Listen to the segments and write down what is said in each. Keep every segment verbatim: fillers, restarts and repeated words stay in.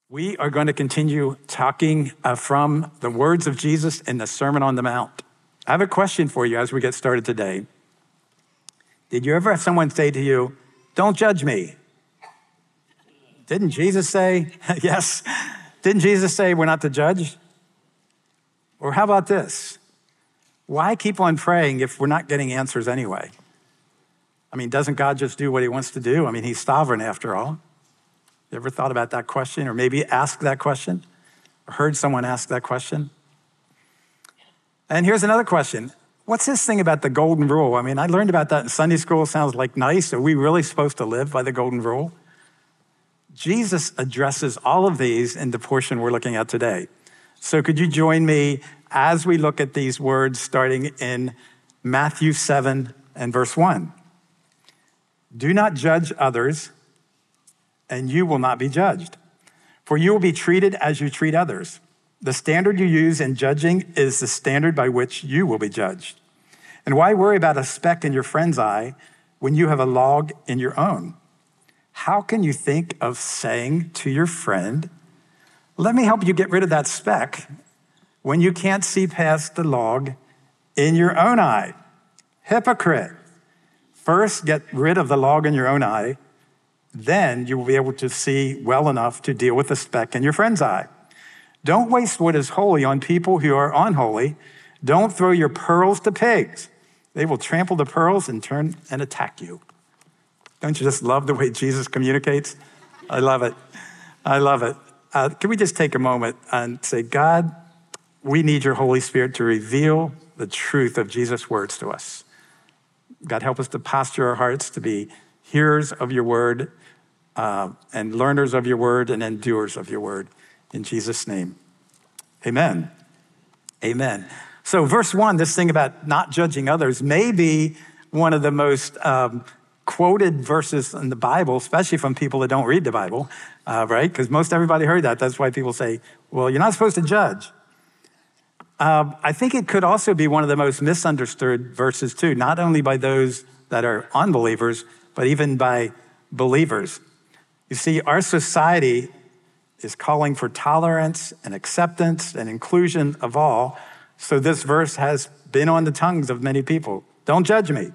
We are going to continue talking uh, from the words of Jesus in the Sermon on the Mount. I have a question for you as we get started today. Did you ever have someone say to you, "Don't judge me"? Didn't Jesus say, yes, didn't Jesus say we're not to judge? Or how about this? Why keep on praying if we're not getting answers anyway? I mean, doesn't God just do what he wants to do? I mean, he's sovereign after all. You ever thought about that question, or maybe asked that question, or heard someone ask that question? And here's another question. What's this thing about the golden rule? I mean, I learned about that in Sunday school. It sounds like nice. Are we really supposed to live by the golden rule? Jesus addresses all of these in the portion we're looking at today. So could you join me as we look at these words starting in Matthew seven and verse one? Do not judge others, and you will not be judged. For you will be treated as you treat others. The standard you use in judging is the standard by which you will be judged. And why worry about a speck in your friend's eye when you have a log in your own? How can you think of saying to your friend, "Let me help you get rid of that speck," when you can't see past the log in your own eye? Hypocrite. First, get rid of the log in your own eye. Then you will be able to see well enough to deal with the speck in your friend's eye. Don't waste what is holy on people who are unholy. Don't throw your pearls to pigs. They will trample the pearls and turn and attack you. Don't you just love the way Jesus communicates? I love it. I love it. Uh, can we just take a moment and say, God, we need your Holy Spirit to reveal the truth of Jesus' words to us. God, help us to posture our hearts to be hearers of your word uh, and learners of your word and then doers of your word. In Jesus' name, amen. Amen. So verse one, this thing about not judging others may be one of the most um, quoted verses in the Bible, especially from people that don't read the Bible, uh, right? Because most everybody heard that. That's why people say, well, you're not supposed to judge. Um, I think it could also be one of the most misunderstood verses too, not only by those that are unbelievers, but even by believers. You see, our society is calling for tolerance and acceptance and inclusion of all. So this verse has been on the tongues of many people. Don't judge me.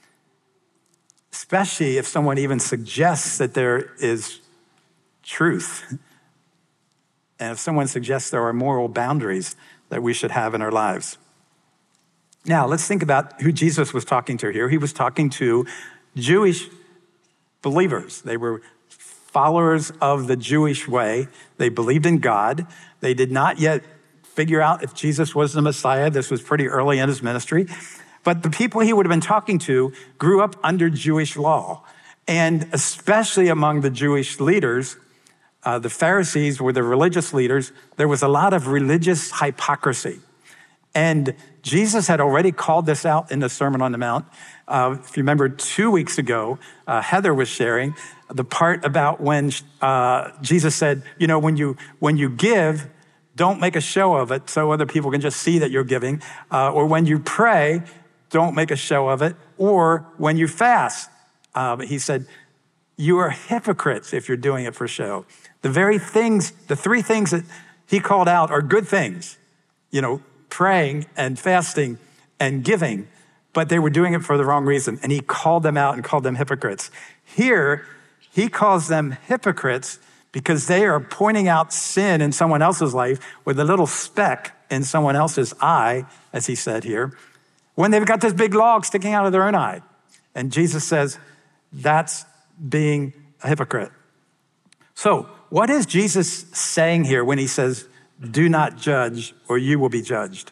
Especially if someone even suggests that there is truth. And if someone suggests there are moral boundaries that we should have in our lives. Now, let's think about who Jesus was talking to here. He was talking to Jewish believers. They were followers of the Jewish way. They believed in God. They did not yet figure out if Jesus was the Messiah. This was pretty early in his ministry. But the people he would have been talking to grew up under Jewish law. And especially among the Jewish leaders, uh, the Pharisees were the religious leaders, there was a lot of religious hypocrisy. And Jesus had already called this out in the Sermon on the Mount. Uh, if you remember two weeks ago, uh, Heather was sharing the part about when uh, Jesus said, you know, when you when you give, don't make a show of it so other people can just see that you're giving. Uh, or when you pray, don't make a show of it. Or when you fast, uh, he said, you are hypocrites if you're doing it for show. The very things, the three things that he called out are good things, you know, praying and fasting and giving, but they were doing it for the wrong reason. And he called them out and called them hypocrites. Here, he calls them hypocrites because they are pointing out sin in someone else's life with a little speck in someone else's eye, as he said here, when they've got this big log sticking out of their own eye. And Jesus says, that's being a hypocrite. So what is Jesus saying here when he says, do not judge or you will be judged?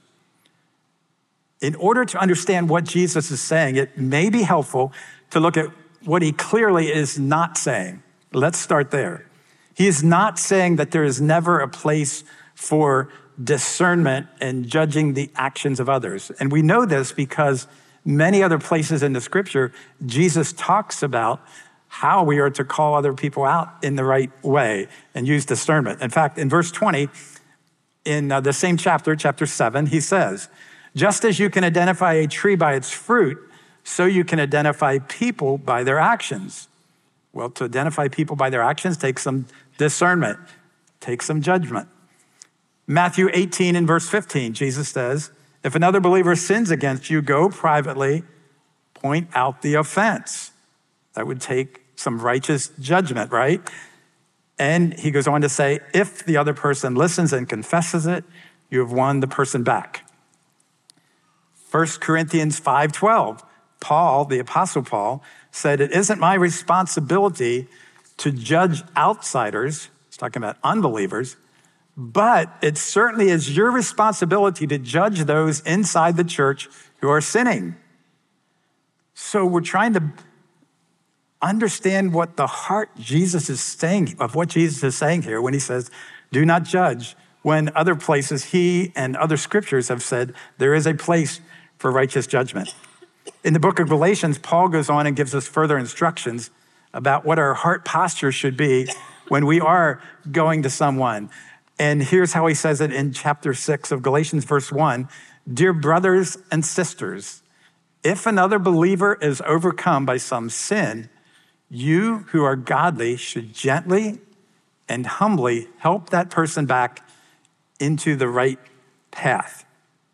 In order to understand what Jesus is saying, it may be helpful to look at what he clearly is not saying. Let's start there. He is not saying that there is never a place for discernment and judging the actions of others. And we know this because many other places in the scripture, Jesus talks about how we are to call other people out in the right way and use discernment. In fact, in verse twenty, in uh, the same chapter, chapter seven, he says, just as you can identify a tree by its fruit, so you can identify people by their actions. Well, to identify people by their actions takes some discernment. take some judgment. Matthew eighteen and verse fifteen, Jesus says, if another believer sins against you, go privately, point out the offense. That would take some righteous judgment, right? And he goes on to say, if the other person listens and confesses it, you have won the person back. First Corinthians five twelve, Paul, the Apostle Paul, said, it isn't my responsibility to judge outsiders, he's talking about unbelievers, but it certainly is your responsibility to judge those inside the church who are sinning. So we're trying to understand what the heart Jesus is saying, of what Jesus is saying here when he says, do not judge, when other places he and other scriptures have said there is a place for righteous judgment. In the book of Galatians, Paul goes on and gives us further instructions about what our heart posture should be when we are going to someone. And here's how he says it in chapter six of Galatians, verse one, dear brothers and sisters, if another believer is overcome by some sin, you who are godly should gently and humbly help that person back into the right path.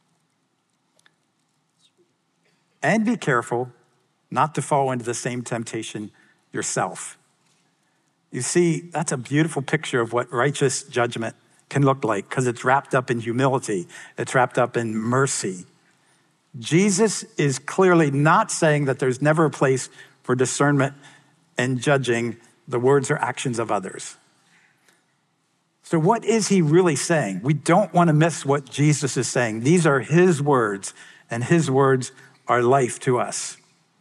And be careful not to fall into the same temptation yourself. You see, that's a beautiful picture of what righteous judgment can look like because it's wrapped up in humility. It's wrapped up in mercy. Jesus is clearly not saying that there's never a place for discernment and judging the words or actions of others. So what is he really saying? We don't want to miss what Jesus is saying. These are his words, and his words are life to us.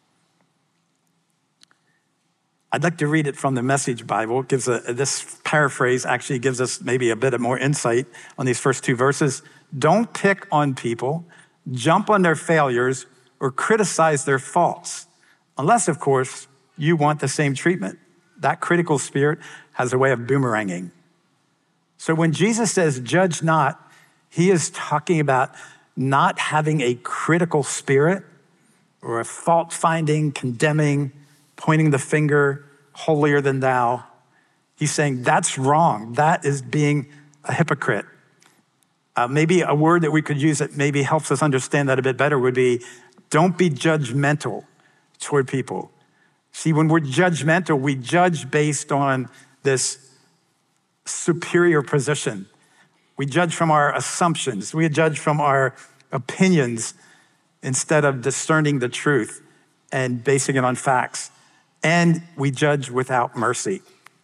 I'd like to read it from the Message Bible. It gives a, this paraphrase actually gives us maybe a bit of more insight on these first two verses. Don't pick on people, jump on their failures, or criticize their faults, unless, of course, you want the same treatment. That critical spirit has a way of boomeranging. So when Jesus says, judge not, he is talking about not having a critical spirit or a fault-finding, condemning, pointing the finger, holier than thou. He's saying that's wrong. That is being a hypocrite. Uh, maybe a word that we could use that maybe helps us understand that a bit better would be, don't be judgmental toward people. See, when we're judgmental, we judge based on this superior position. We judge from our assumptions. We judge from our opinions instead of discerning the truth and basing it on facts. And we judge without mercy.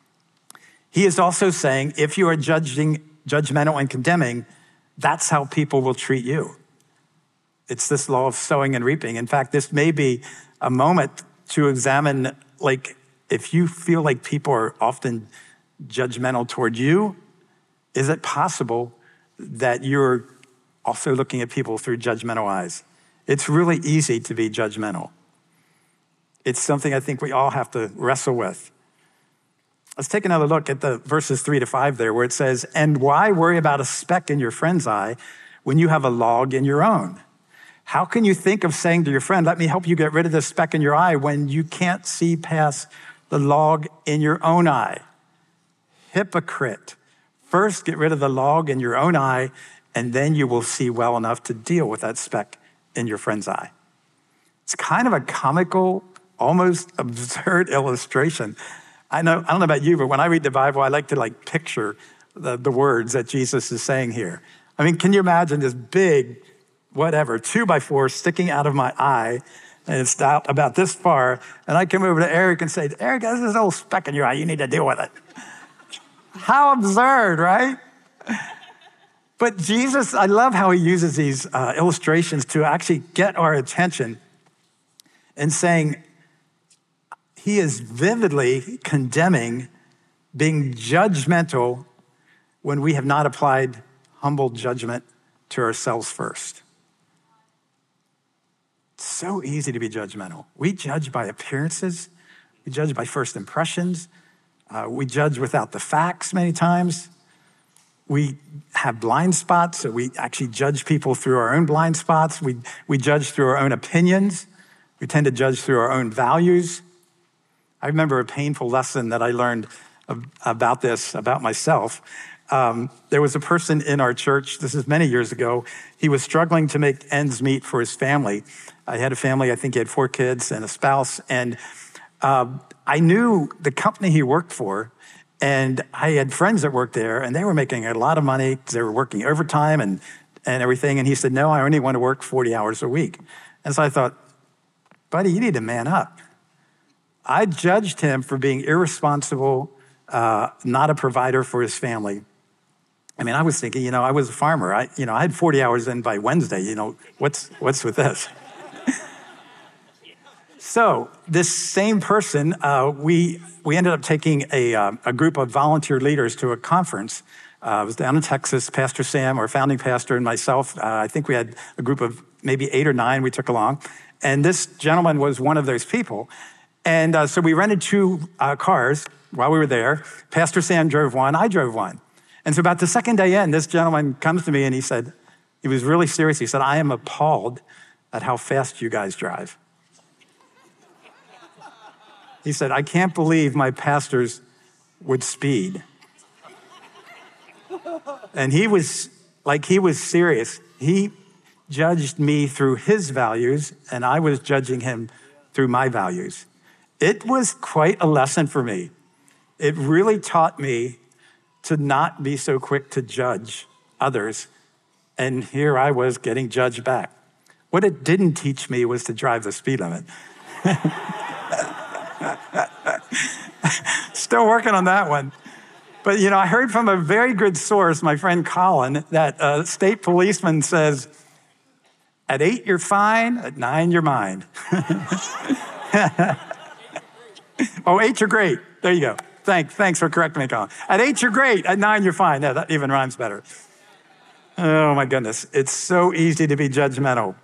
He is also saying, if you are judging, judgmental and condemning, that's how people will treat you. It's this law of sowing and reaping. In fact, this may be a moment to examine, like, if you feel like people are often judgmental toward you, is it possible that you're also looking at people through judgmental eyes? It's really easy to be judgmental. It's something I think we all have to wrestle with. Let's take another look at the verses three to five there, where it says, and why worry about a speck in your friend's eye when you have a log in your own? How can you think of saying to your friend, let me help you get rid of this speck in your eye when you can't see past the log in your own eye? Hypocrite. First, get rid of the log in your own eye, and then you will see well enough to deal with that speck in your friend's eye. It's kind of a comical, almost absurd illustration. I know, I don't know about you, but when I read the Bible, I like to like picture the, the words that Jesus is saying here. I mean, can you imagine this big, whatever, two by four sticking out of my eye, and it's out about this far, and I come over to Eric and say, Eric, there's this little speck in your eye, you need to deal with it. How absurd, right? But Jesus, I love how he uses these uh, illustrations to actually get our attention and saying, he is vividly condemning being judgmental when we have not applied humble judgment to ourselves first. It's so easy to be judgmental. We judge by appearances. We judge by first impressions. Uh, we judge without the facts many times. We have blind spots, so we actually judge people through our own blind spots. We, we judge through our own opinions. We tend to judge through our own values. I remember a painful lesson that I learned about this, about myself, Um, there was a person in our church, this is many years ago, he was struggling to make ends meet for his family. I had a family, I think he had four kids and a spouse, and uh, I knew the company he worked for, and I had friends that worked there, and they were making a lot of money because they were working overtime and, and everything, and he said, no, I only want to work forty hours a week. And so I thought, buddy, you need to man up. I judged him for being irresponsible, uh, not a provider for his family. I mean, I was thinking, you know, I was a farmer. I, you know, I had forty hours in by Wednesday. You know, what's what's with this? So this same person, uh, we we ended up taking a uh, a group of volunteer leaders to a conference. Uh, I was down in Texas. Pastor Sam, our founding pastor, and myself. Uh, I think we had a group of maybe eight or nine we took along, and this gentleman was one of those people. And uh, so we rented two uh, cars while we were there. Pastor Sam drove one. I drove one. And so about the second day in, this gentleman comes to me and he said, he was really serious. He said, I am appalled at how fast you guys drive. He said, I can't believe my pastors would speed. And he was, like he was serious. He judged me through his values and I was judging him through my values. It was quite a lesson for me. It really taught me to not be so quick to judge others. And here I was getting judged back. What it didn't teach me was to drive the speed limit. Still working on that one. But, you know, I heard from a very good source, my friend Colin, that a state policeman says, at eight, you're fine. At nine, you're mine. Oh, eight, you're great. There you go. Thanks, thanks for correcting me, Colin. At eight, you're great. At nine, you're fine. Yeah, that even rhymes better. Oh, my goodness. It's so easy to be judgmental.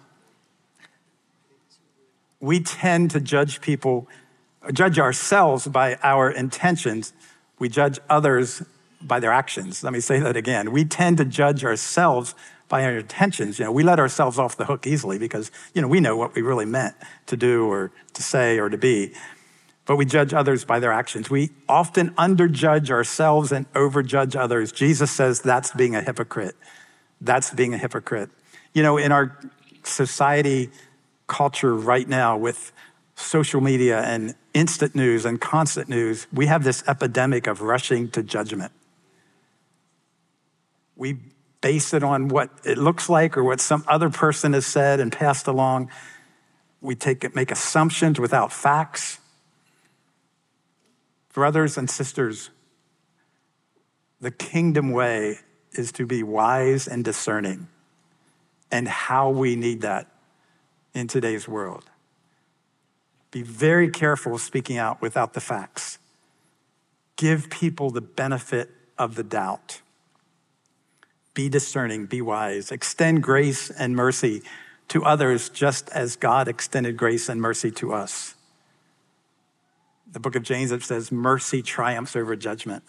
We tend to judge people, judge ourselves by our intentions. We judge others by their actions. Let me say that again. We tend to judge ourselves by our intentions. You know, we let ourselves off the hook easily because, you know, we know what we really meant to do or to say or to be. But we judge others by their actions. We often underjudge ourselves and overjudge others. Jesus says that's being a hypocrite. That's being a hypocrite. You know, in our society, culture right now with social media and instant news and constant news, we have this epidemic of rushing to judgment. We base it on what it looks like or what some other person has said and passed along. We take it, make assumptions without facts. Brothers and sisters, the kingdom way is to be wise and discerning, and how we need that in today's world. Be very careful speaking out without the facts. Give people the benefit of the doubt. Be discerning, be wise. Extend grace and mercy to others just as God extended grace and mercy to us. The book of James, it says, mercy triumphs over judgment.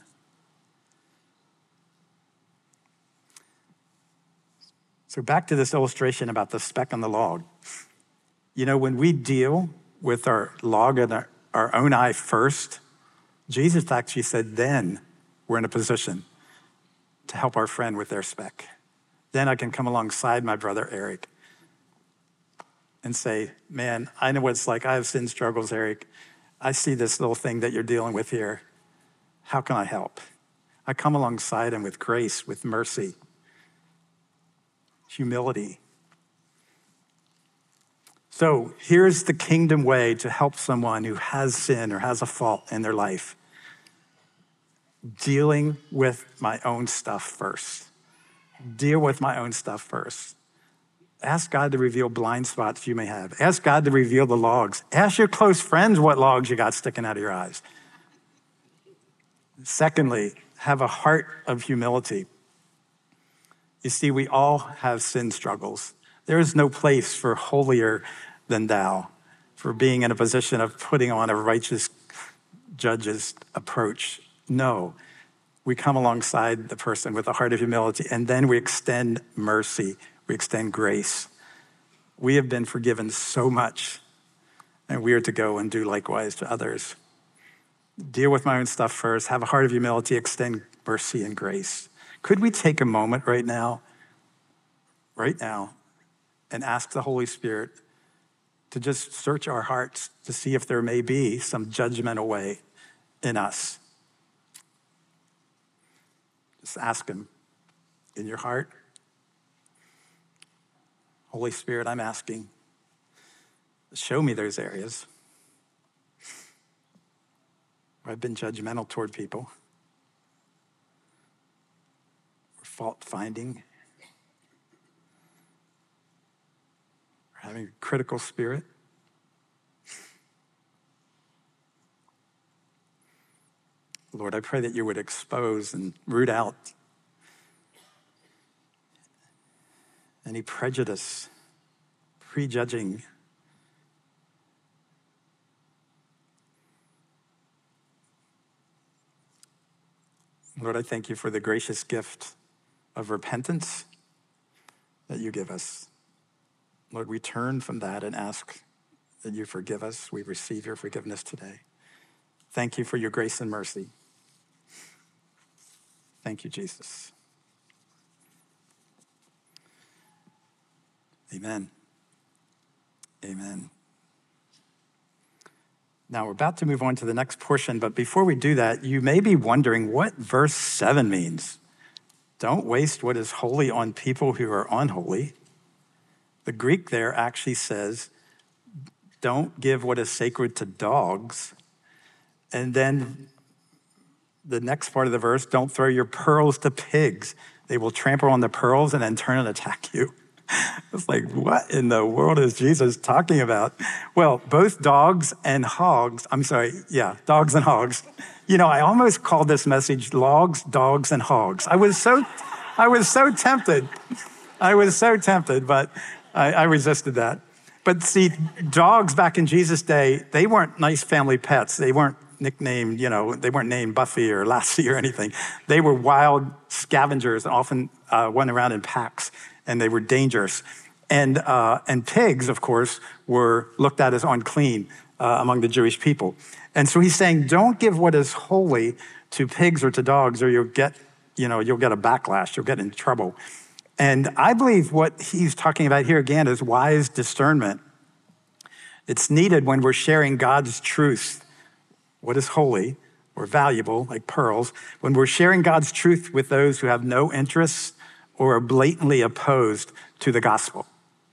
So back to this illustration about the speck on the log. You know, when we deal with our log in our, our own eye first, Jesus actually said, then we're in a position to help our friend with their speck. Then I can come alongside my brother Eric and say, man, I know what it's like. I have sin struggles, Eric. I see this little thing that you're dealing with here. How can I help? I come alongside him with grace, with mercy, humility. So here's the kingdom way to help someone who has sin or has a fault in their life. Dealing with my own stuff first. Deal with my own stuff first. Ask God to reveal blind spots you may have. Ask God to reveal the logs. Ask your close friends what logs you got sticking out of your eyes. Secondly, have a heart of humility. You see, we all have sin struggles. There is no place for holier than thou, for being in a position of putting on a righteous judge's approach. No, we come alongside the person with a heart of humility, and then we extend mercy. We extend grace. We have been forgiven so much, and we are to go and do likewise to others. Deal with my own stuff first, have a heart of humility, extend mercy and grace. Could we take a moment right now, right now, and ask the Holy Spirit to just search our hearts to see if there may be some judgmental way in us? Just ask him in your heart. Holy Spirit, I'm asking, show me those areas where I've been judgmental toward people, or fault-finding, or having a critical spirit. Lord, I pray that you would expose and root out any prejudice, prejudging, Lord, I thank you for the gracious gift of repentance that you give us. Lord, we turn from that and ask that you forgive us. We receive your forgiveness today. Thank you for your grace and mercy. Thank you, Jesus. Amen. Amen. Now, we're about to move on to the next portion, but before we do that, you may be wondering what verse seven means. Don't waste what is holy on people who are unholy. The Greek there actually says, don't give what is sacred to dogs. And then the next part of the verse, don't throw your pearls to pigs. They will trample on the pearls and then turn and attack you. It's like, what in the world is Jesus talking about? Well, both dogs and hogs, I'm sorry, yeah, dogs and hogs. You know, I almost called this message logs, dogs, and hogs. I was so, I was so tempted. I was so tempted, but I, I resisted that. But see, dogs back in Jesus' day, they weren't nice family pets. They weren't nicknamed, you know, they weren't named Buffy or Lassie or anything. They were wild scavengers and often uh, went around in packs, and they were dangerous. And uh, and pigs, of course, were looked at as unclean uh, among the Jewish people. And so he's saying, don't give what is holy to pigs or to dogs, or you'll get, you know, you'll get a backlash. You'll get in trouble. And I believe what he's talking about here again is wise discernment. It's needed when we're sharing God's truth, what is holy or valuable, like pearls, when we're sharing God's truth with those who have no interest or are blatantly opposed to the gospel.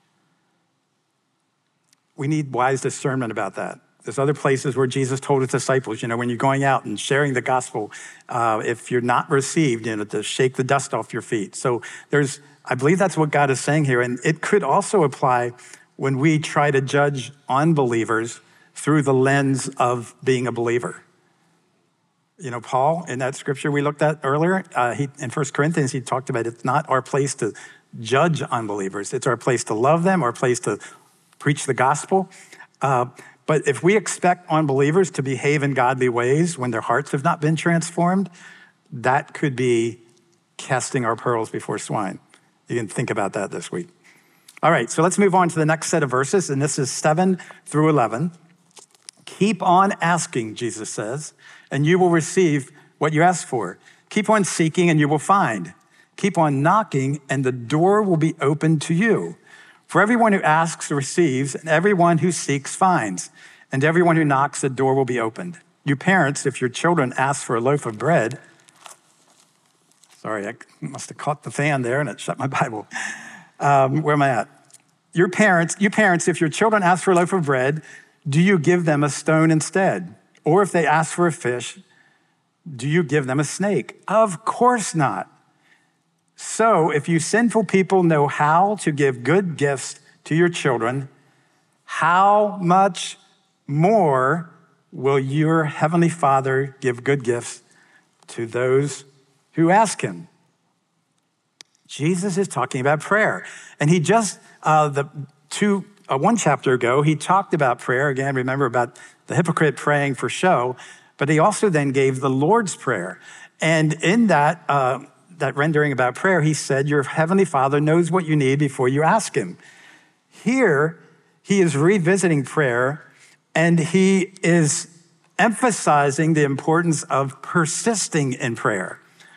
We need wise discernment about that. There's other places where Jesus told his disciples, you know, when you're going out and sharing the gospel, uh, if you're not received, you know, to shake the dust off your feet. So there's, I believe that's what God is saying here. And it could also apply when we try to judge unbelievers through the lens of being a believer. You know, Paul, in that scripture we looked at earlier, uh, he, in First Corinthians, he talked about it's not our place to judge unbelievers. It's our place to love them, our place to preach the gospel. Uh, but if we expect unbelievers to behave in godly ways when their hearts have not been transformed, that could be casting our pearls before swine. You can think about that this week. All right, so let's move on to the next set of verses, and this is seven through eleven. Keep on asking, Jesus says, and you will receive what you ask for. Keep on seeking, and you will find. Keep on knocking, and the door will be opened to you. For everyone who asks receives, and everyone who seeks finds, and everyone who knocks, the door will be opened. You parents, if your children ask for a loaf of bread, sorry, I must have caught the fan there and it shut my Bible. Um, where am I at? Your parents, you parents, if your children ask for a loaf of bread, do you give them a stone instead? Or if they ask for a fish, do you give them a snake? Of course not. So if you sinful people know how to give good gifts to your children, how much more will your heavenly Father give good gifts to those who ask him? Jesus is talking about prayer. And he just, uh, the two, uh, one chapter ago, he talked about prayer. Again, remember about the hypocrite praying for show, but he also then gave the Lord's Prayer. And in that, uh, that rendering about prayer, he said, your heavenly Father knows what you need before you ask him. Here, he is revisiting prayer, and he is emphasizing the importance of persisting in prayer.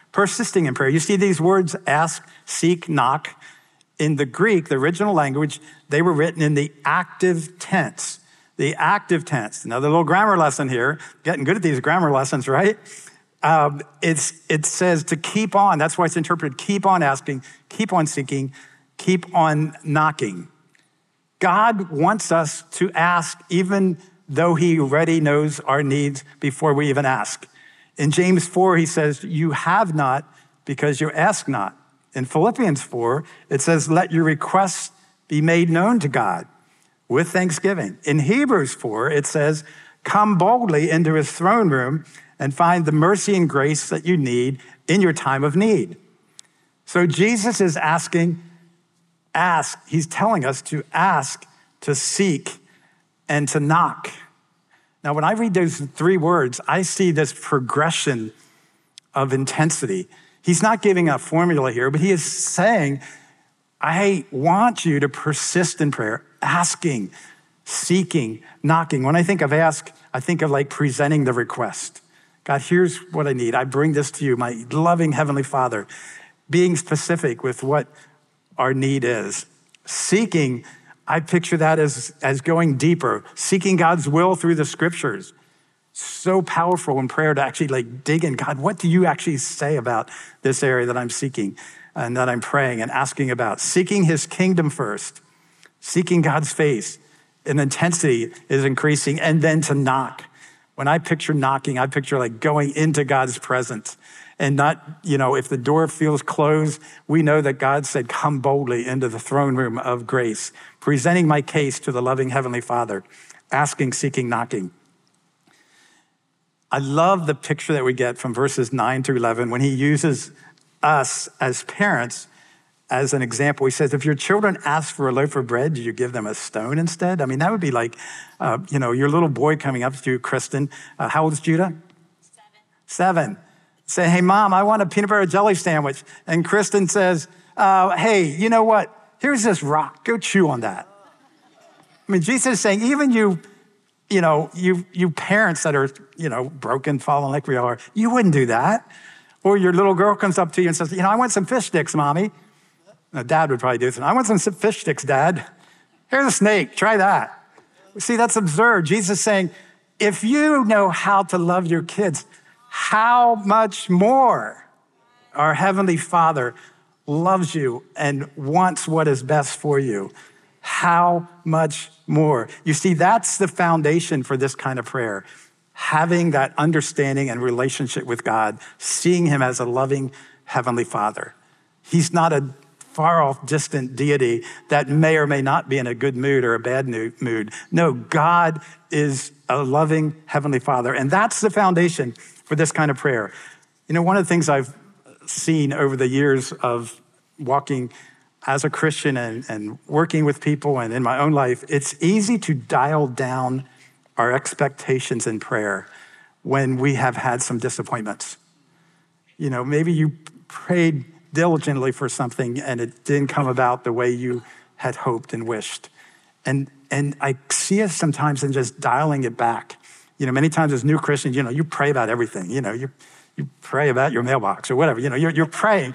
persisting in prayer. You see these words, ask, seek, knock. In the Greek, the original language, they were written in the active tense. The active tense. Another little grammar lesson here. Getting good at these grammar lessons, right? Um, it's, it says to keep on. That's why it's interpreted, keep on asking, keep on seeking, keep on knocking. God wants us to ask even though he already knows our needs before we even ask. In James four, he says, you have not because you ask not. In Philippians four, it says, let your requests be made known to God with thanksgiving. In Hebrews four, it says, come boldly into his throne room and find the mercy and grace that you need in your time of need. So Jesus is asking, ask. He's telling us to ask, to seek, and to knock. Now, when I read those three words, I see this progression of intensity. He's not giving a formula here, but he is saying, I want you to persist in prayer, asking, seeking, knocking. When I think of ask, I think of like presenting the request. God, here's what I need. I bring this to you, my loving Heavenly Father, being specific with what our need is. Seeking, I picture that as, as going deeper, seeking God's will through the scriptures. So powerful in prayer to actually like dig in. God, what do you actually say about this area that I'm seeking and that I'm praying and asking about? Seeking his kingdom first, seeking God's face, and intensity is increasing, and then to knock. When I picture knocking, I picture like going into God's presence and not, you know, if the door feels closed, we know that God said, come boldly into the throne room of grace, presenting my case to the loving Heavenly Father, asking, seeking, knocking. I love the picture that we get from verses nine through eleven when he uses us as parents as an example. He says, if your children ask for a loaf of bread, do you give them a stone instead? I mean, that would be like, uh, you know, your little boy coming up to you, Kristen. Uh, how old is Judah? Seven. Seven. Say, hey, Mom, I want a peanut butter jelly sandwich. And Kristen says, uh, hey, you know what? Here's this rock. Go chew on that. I mean, Jesus is saying, even you, you know, you you parents that are, you know, broken, fallen like we are, you wouldn't do that. Or your little girl comes up to you and says, you know, I want some fish sticks, Mommy. Now, Dad would probably do this. I want some fish sticks, Dad. Here's a snake. Try that. See, that's absurd. Jesus is saying, if you know how to love your kids, how much more our Heavenly Father loves you and wants what is best for you. How much more? You see, that's the foundation for this kind of prayer. Having that understanding and relationship with God, seeing him as a loving Heavenly Father. He's not a far off, distant deity that may or may not be in a good mood or a bad mood. No, God is a loving Heavenly Father. And that's the foundation for this kind of prayer. You know, one of the things I've seen over the years of walking as a Christian and, and working with people and in my own life, it's easy to dial down our expectations in prayer when we have had some disappointments. You know, maybe you prayed diligently for something and it didn't come about the way you had hoped and wished. And and I see us sometimes in just dialing it back. You know, many times as new Christians, you know, you pray about everything. You know, you you pray about your mailbox or whatever. You know, you're you're praying.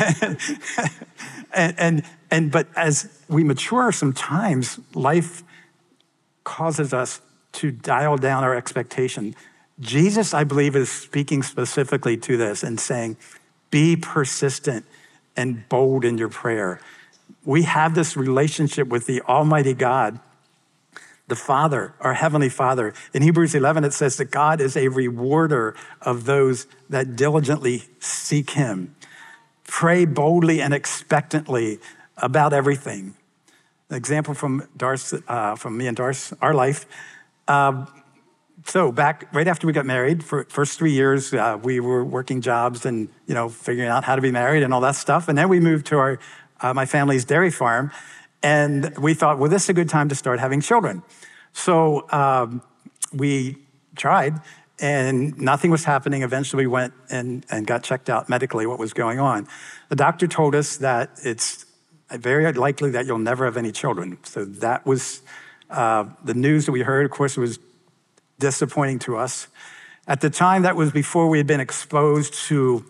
and, and and but as we mature, sometimes life causes us to dial down our expectation. Jesus, I believe, is speaking specifically to this and saying, be persistent and bold in your prayer. We have this relationship with the Almighty God, the Father, our Heavenly Father. In Hebrews eleven, it says that God is a rewarder of those that diligently seek him. Pray boldly and expectantly about everything. An example from Darce, uh, from me and Darce, our life. Uh, So back right after we got married, for first three years, uh, we were working jobs and, you know, figuring out how to be married and all that stuff. And then we moved to our uh, my family's dairy farm, and we thought, well, this is a good time to start having children. So um, we tried, and nothing was happening. Eventually, we went and, and got checked out medically what was going on. The doctor told us that it's very likely that you'll never have any children. So that was uh, the news that we heard. Of course, it was disappointing to us. At the time, that was before we had been exposed to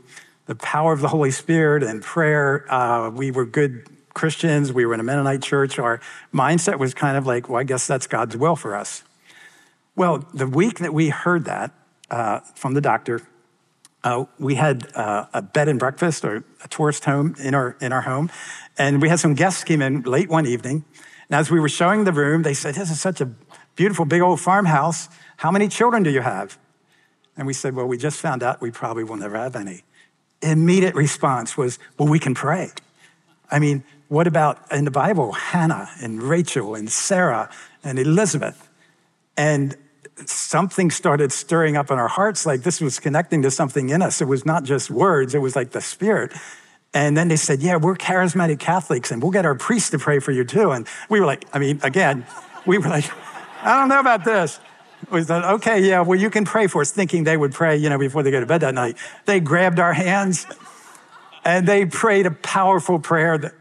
the power of the Holy Spirit and prayer. Uh, we were good Christians. We were in a Mennonite church. Our mindset was kind of like, well, I guess that's God's will for us. Well, the week that we heard that uh, from the doctor, uh, we had uh, a bed and breakfast or a tourist home in our in our home. And we had some guests came in late one evening. And as we were showing the room, they said, this is such a beautiful, big old farmhouse. How many children do you have? And we said, well, we just found out we probably will never have any. Immediate response was, well, we can pray. I mean, what about in the Bible, Hannah and Rachel and Sarah and Elizabeth? And something started stirring up in our hearts, like this was connecting to something in us. It was not just words, it was like the Spirit. And then they said, yeah, we're charismatic Catholics and we'll get our priest to pray for you too. And we were like, I mean, again, we were like, I don't know about this. We thought, okay, yeah, well, you can pray for us, thinking they would pray, you know, before they go to bed that night. They grabbed our hands and they prayed a powerful prayer that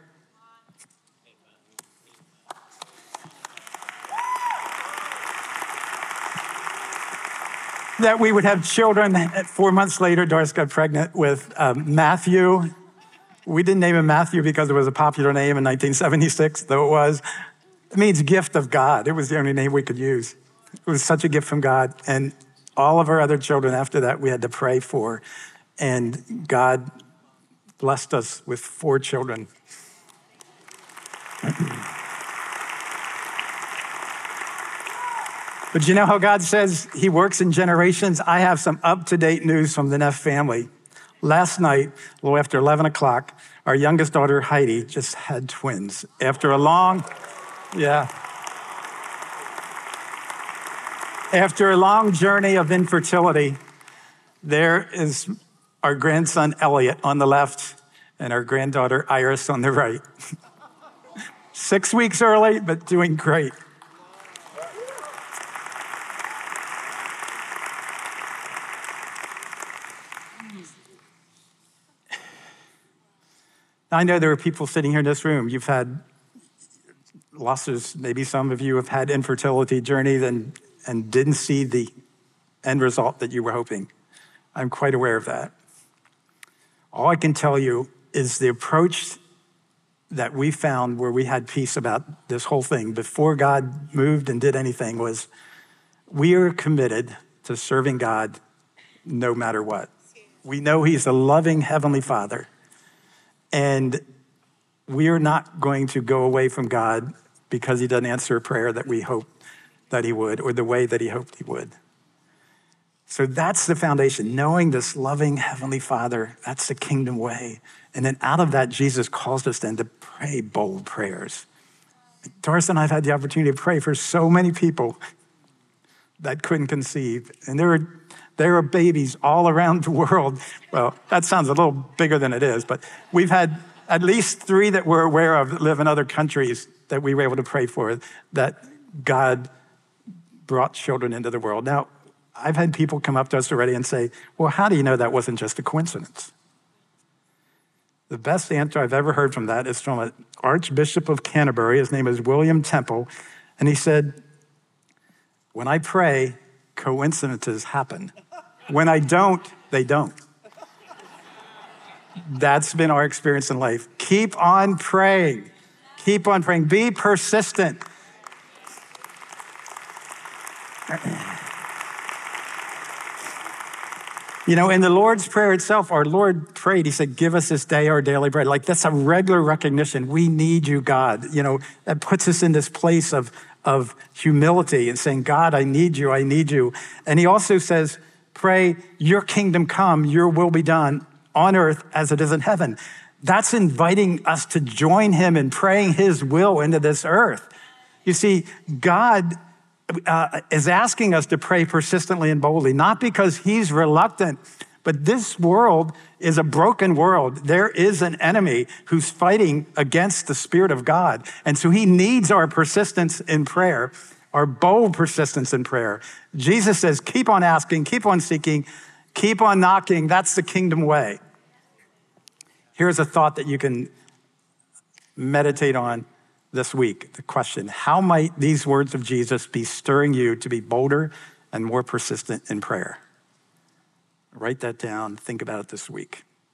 that we would have children. Four months later, Doris got pregnant with um, Matthew. We didn't name him Matthew because it was a popular name in nineteen seventy-six, though it was. It means gift of God. It was the only name we could use. It was such a gift from God. And all of our other children after that, we had to pray for. And God blessed us with four children. But you know how God says he works in generations? I have some up-to-date news from the Neff family. Last night, a little after eleven o'clock, our youngest daughter, Heidi, just had twins. After a long, yeah. After a long journey of infertility, there is our grandson, Elliot, on the left, and our granddaughter, Iris, on the right. Six weeks early, but doing great. I know there are people sitting here in this room. You've had losses. Maybe some of you have had infertility journeys and, and didn't see the end result that you were hoping. I'm quite aware of that. All I can tell you is the approach that we found where we had peace about this whole thing before God moved and did anything was we are committed to serving God no matter what. We know he's a loving Heavenly Father. And we are not going to go away from God because he doesn't answer a prayer that we hope that he would or the way that he hoped he would. So that's the foundation, knowing this loving Heavenly Father, that's the kingdom way. And then out of that, Jesus calls us then to pray bold prayers. Doris and I have had the opportunity to pray for so many people that couldn't conceive. And there are, there are babies all around the world. Well, that sounds a little bigger than it is, but we've had at least three that we're aware of that live in other countries that we were able to pray for, that God brought children into the world. Now, I've had people come up to us already and say, well, how do you know that wasn't just a coincidence? The best answer I've ever heard from that is from an Archbishop of Canterbury. His name is William Temple. And he said, when I pray, coincidences happen. When I don't, they don't. That's been our experience in life. Keep on praying. Keep on praying. Be persistent. You know, in the Lord's Prayer itself, our Lord prayed, he said, give us this day our daily bread. Like that's a regular recognition. We need you, God. You know, that puts us in this place of, of humility and saying, God, I need you, I need you. And he also says, pray, your kingdom come, your will be done on earth as it is in heaven. That's inviting us to join him in praying his will into this earth. You see, God Uh, is asking us to pray persistently and boldly, not because he's reluctant, but this world is a broken world. There is an enemy who's fighting against the Spirit of God. And so he needs our persistence in prayer, our bold persistence in prayer. Jesus says, keep on asking, keep on seeking, keep on knocking. That's the kingdom way. Here's a thought that you can meditate on this week, the question, how might these words of Jesus be stirring you to be bolder and more persistent in prayer? Write that down, think about it this week.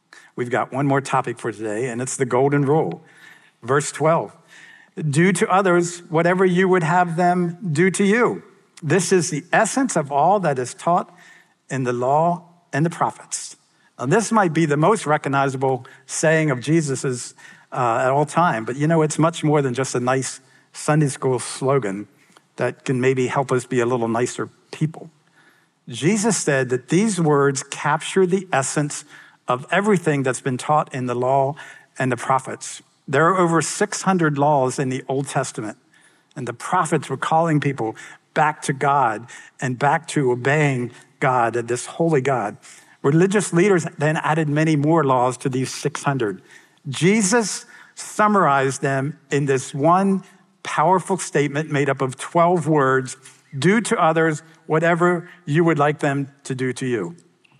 We've got one more topic for today, and it's the golden rule. Verse twelve, do to others whatever you would have them do to you. This is the essence of all that is taught in the law and the prophets. Now, this might be the most recognizable saying of Jesus's uh, at all time, but you know, it's much more than just a nice Sunday school slogan that can maybe help us be a little nicer people. Jesus said that these words capture the essence of everything that's been taught in the law and the prophets. There are over six hundred laws in the Old Testament, and the prophets were calling people back to God and back to obeying God, and this holy God. Religious leaders then added many more laws to these six hundred. Jesus summarized them in this one powerful statement made up of twelve words: do to others whatever you would like them to do to you.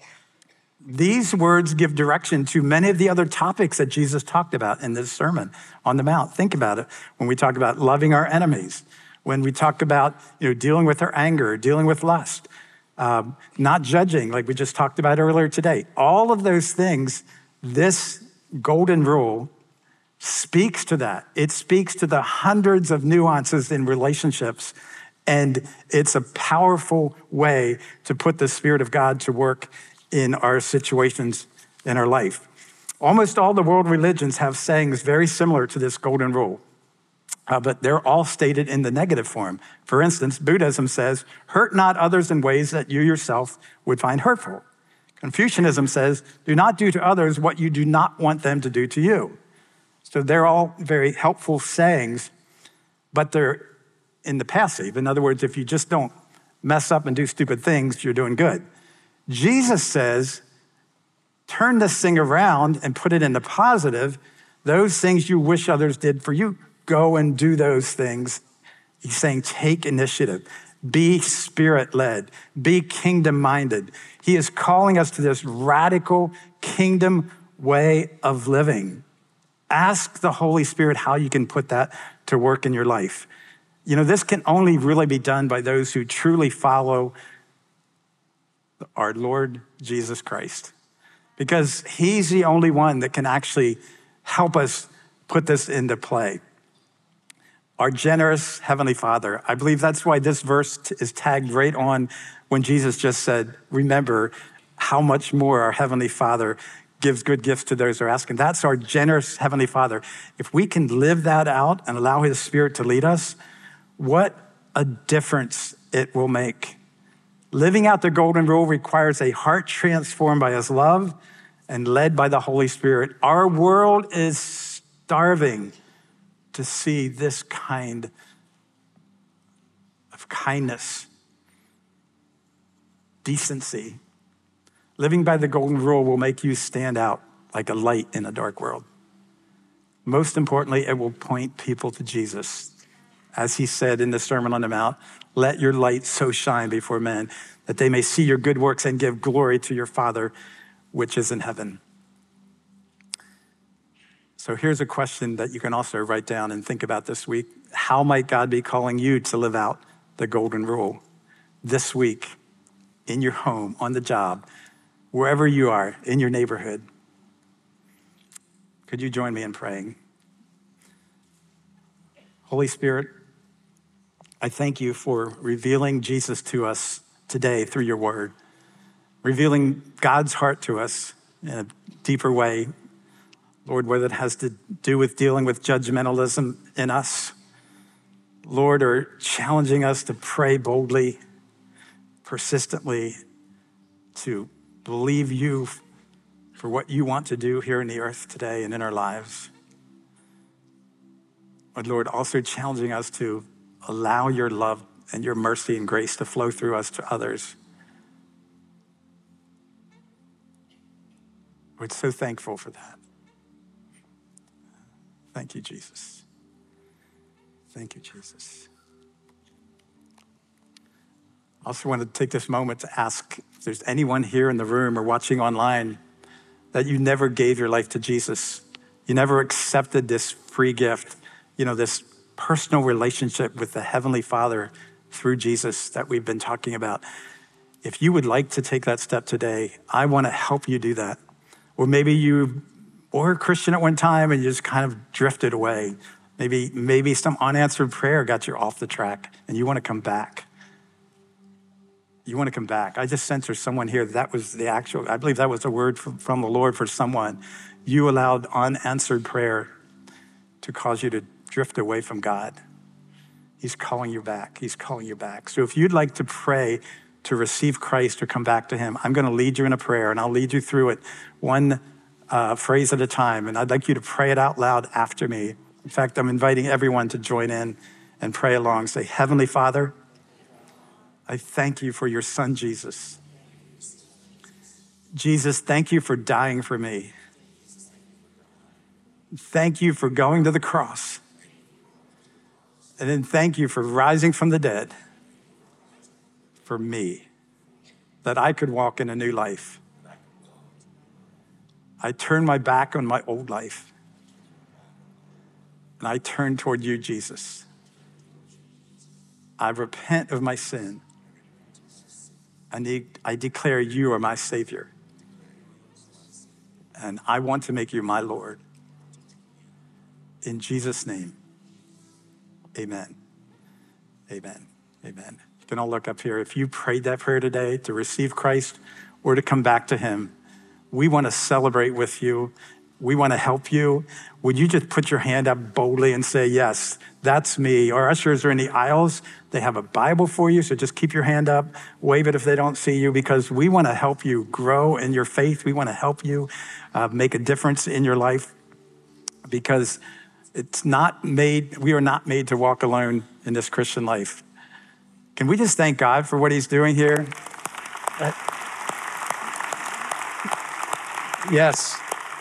These words give direction to many of the other topics that Jesus talked about in this Sermon on the Mount. Think about it. When we talk about loving our enemies, when we talk about, you know, dealing with our anger, dealing with lust, um, not judging, like we just talked about earlier today. All of those things, this golden rule speaks to that. It speaks to the hundreds of nuances in relationships, and it's a powerful way to put the Spirit of God to work in our situations in our life. Almost all the world religions have sayings very similar to this golden rule, uh, but they're all stated in the negative form. For instance, Buddhism says, hurt not others in ways that you yourself would find hurtful. Confucianism says, do not do to others what you do not want them to do to you. So they're all very helpful sayings, but they're in the passive. In other words, if you just don't mess up and do stupid things, you're doing good. Jesus says, turn this thing around and put it in the positive. Those things you wish others did for you, go and do those things. He's saying, take initiative, be Spirit-led, be kingdom-minded. He is calling us to this radical kingdom way of living. Ask the Holy Spirit how you can put that to work in your life. You know, this can only really be done by those who truly follow our Lord Jesus Christ, because he's the only one that can actually help us put this into play. Our generous Heavenly Father. I believe that's why this verse is tagged right on when Jesus just said, remember how much more our Heavenly Father gives good gifts to those who are asking. That's our generous Heavenly Father. If we can live that out and allow his Spirit to lead us, what a difference it will make. Living out the golden rule requires a heart transformed by his love and led by the Holy Spirit. Our world is starving to see this kind of kindness, decency. Living by the golden rule will make you stand out like a light in a dark world. Most importantly, it will point people to Jesus. As he said in the Sermon on the Mount, let your light so shine before men that they may see your good works and give glory to your Father, which is in heaven. So here's a question that you can also write down and think about this week. How might God be calling you to live out the golden rule this week, in your home, on the job, wherever you are, in your neighborhood? Could you join me in praying? Holy Spirit, I thank you for revealing Jesus to us today through your word, revealing God's heart to us in a deeper way. Lord, whether it has to do with dealing with judgmentalism in us, Lord, or challenging us to pray boldly, persistently, to believe you for what you want to do here in the earth today and in our lives. But Lord, also challenging us to allow your love and your mercy and grace to flow through us to others. We're so thankful for that. Thank you, Jesus. Thank you, Jesus. I also want to take this moment to ask if there's anyone here in the room or watching online that you never gave your life to Jesus. You never accepted this free gift, you know, this personal relationship with the Heavenly Father through Jesus that we've been talking about. If you would like to take that step today, I want to help you do that. Or maybe you were a Christian at one time and you just kind of drifted away. Maybe, maybe some unanswered prayer got you off the track and you want to come back. You want to come back. I just sense there's someone here that was the actual, I believe that was a word from, from the Lord for someone. You allowed unanswered prayer to cause you to drift away from God. He's calling you back. He's calling you back. So if you'd like to pray to receive Christ or come back to him, I'm going to lead you in a prayer and I'll lead you through it one uh, phrase at a time. And I'd like you to pray it out loud after me. In fact, I'm inviting everyone to join in and pray along. Say, Heavenly Father, I thank you for your son, Jesus. Jesus, thank you for dying for me. Thank you for going to the cross. And then thank you for rising from the dead for me, that I could walk in a new life. I turn my back on my old life. And I turn toward you, Jesus. I repent of my sin. I, need, I declare you are my Savior. And I want to make you my Lord. In Jesus' name, amen. Amen. Amen. You can all look up here. If you prayed that prayer today to receive Christ or to come back to him, we want to celebrate with you. We want to help you. Would you just put your hand up boldly and say, yes, that's me. Our ushers are in the aisles. They have a Bible for you, so just keep your hand up. Wave it if they don't see you, because we want to help you grow in your faith. We want to help you uh, make a difference in your life, because it's not made, we are not made to walk alone in this Christian life. Can we just thank God for what he's doing here? Uh, yes.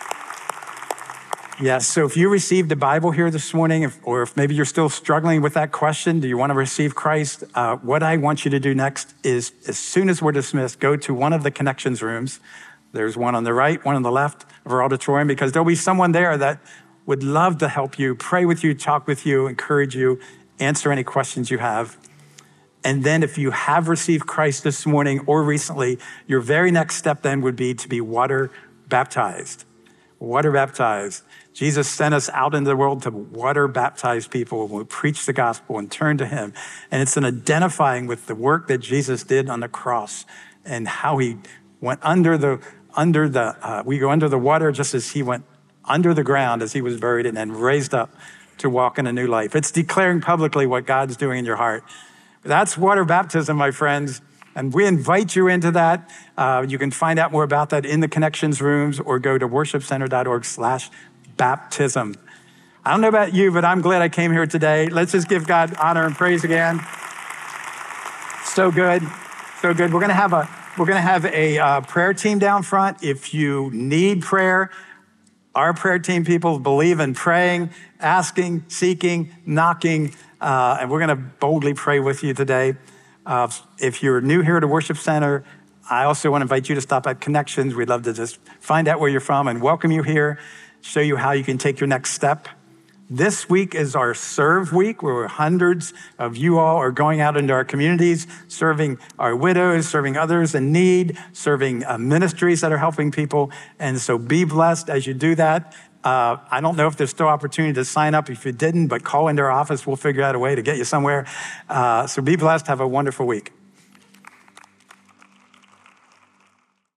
Yes, so if you received a Bible here this morning, if, or if maybe you're still struggling with that question, do you want to receive Christ? Uh, what I want you to do next is, as soon as we're dismissed, go to one of the connections rooms. There's one on the right, one on the left of our auditorium, because there'll be someone there that would love to help you, pray with you, talk with you, encourage you, answer any questions you have. And then if you have received Christ this morning or recently, your very next step then would be to be water baptized. Water baptized. Jesus sent us out into the world to water baptize people when we preach the gospel and turn to him. And it's an identifying with the work that Jesus did on the cross and how he went under the, under the uh, we go under the water just as he went under the ground as he was buried and then raised up to walk in a new life. It's declaring publicly what God's doing in your heart. That's water baptism, my friends. And we invite you into that. Uh, you can find out more about that in the connections rooms or go to worshipcenter.org slash baptism. I don't know about you, but I'm glad I came here today. Let's just give God honor and praise again. So good, so good. We're gonna have a we're gonna have a uh, prayer team down front. If you need prayer, our prayer team people believe in praying, asking, seeking, knocking, uh, and we're gonna boldly pray with you today. Uh, if you're new here to Worship Center, I also want to invite you to stop at Connections. We'd love to just find out where you're from and welcome you here, show you how you can take your next step. This week is our Serve Week, where hundreds of you all are going out into our communities, serving our widows, serving others in need, serving uh, ministries that are helping people. And so be blessed as you do that. Uh, I don't know if there's still opportunity to sign up. If you didn't, but call into our office. We'll figure out a way to get you somewhere. Uh, so be blessed. Have a wonderful week.